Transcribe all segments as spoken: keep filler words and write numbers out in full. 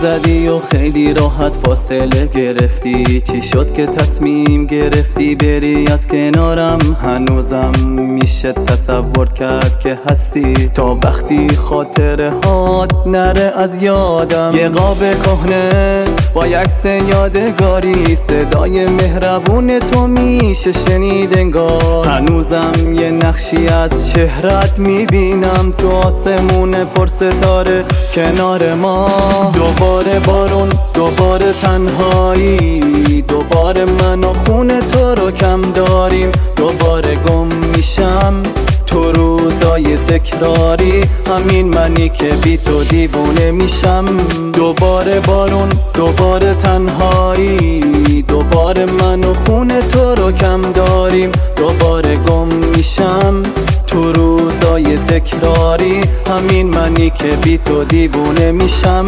زدی و خیلی راحت فاصله گرفتی. چی شد که تصمیم گرفتی بری از کنارم؟ هنوزم میشه تصور کرد که هستی تا وقتی خاطره هات نره از یادم. یه قاب کهنه با عکس یادگاری، صدای مهربون تو میشه شنید انگار. هنوزم یه نقشی از چهرت میبینم تو آسمون پر ستاره کنار ما. دوباره بارون، دوباره تنهایی، دوباره من و خون تو رو کم داریم. دوباره گم میشم تو روزای تکراری، همین منی که بی تو دیوونه میشم. دوباره بارون، دوباره تنهایی، دوباره من و خون تو رو کم داریم. دوباره گم میشم تو روزای تکراری، همین منی که بی تو دیوونه میشم.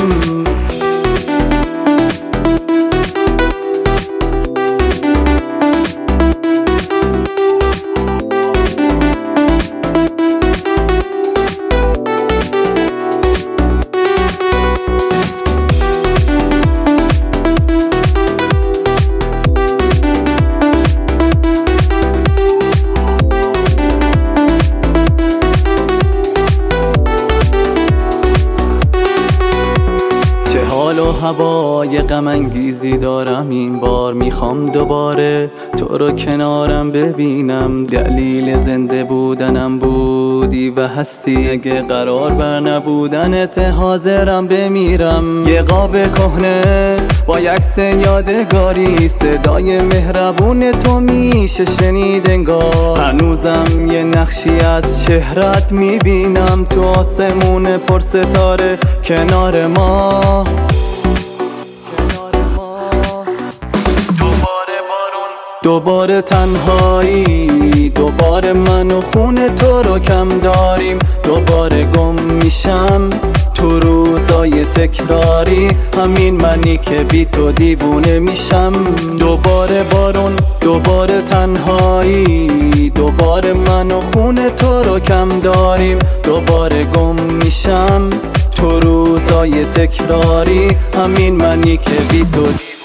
حال و هوای غم انگیزی دارم این بار، میخوام دوباره تو رو کنارم ببینم. دلیل زنده بودنم بودی و هستی، اگه قرار بر نبودنت حاضرم بمیرم. یه قاب کهنه با عکس یادگاری، صدای مهربون تو میشه شنید انگار. هنوزم یه نقشی از چهرت میبینم تو آسمون پر ستاره کنار ما. دوباره تنهایی، دوباره من و خون تو رو کم داریم. دوباره گم میشم تو روزای تکراری، همین منی که بی تو دیوونه میشم. دوباره بارون، دوباره تنهایی، دوباره من و خون تو رو کم داریم. دوباره گم میشم تو روزای تکراری، همین منی که بی تو